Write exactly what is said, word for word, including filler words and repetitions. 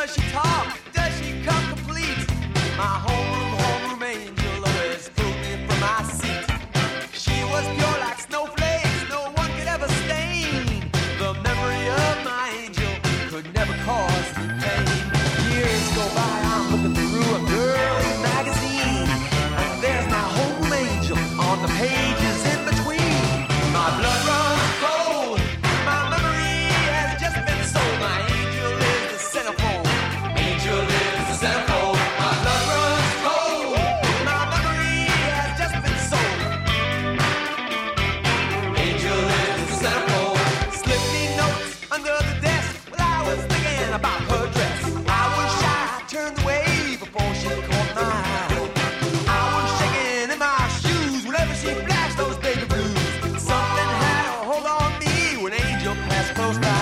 Does she talk? Does she come complete? My homeroom, homeroom angel always pulled me from my seat. She was pure like snowflakes, no one could ever stain. The memory of my angel could never cause me pain. Years go by, I'm looking through a girly magazine, and there's my homeroom angel on the pages in between. My blood runs cold, my memory has just been sold. My angel is the centerfold, angel is the centerfold. My blood runs cold, my memory has just been sold. Angel is the centerfold. Slip me notes under the desk while I was thinking about her dress. I was shy, turned away before she caught my eye. I was shaking in my shoes whenever she flashed those baby blues. Something had a hold on me when Angel passed close by.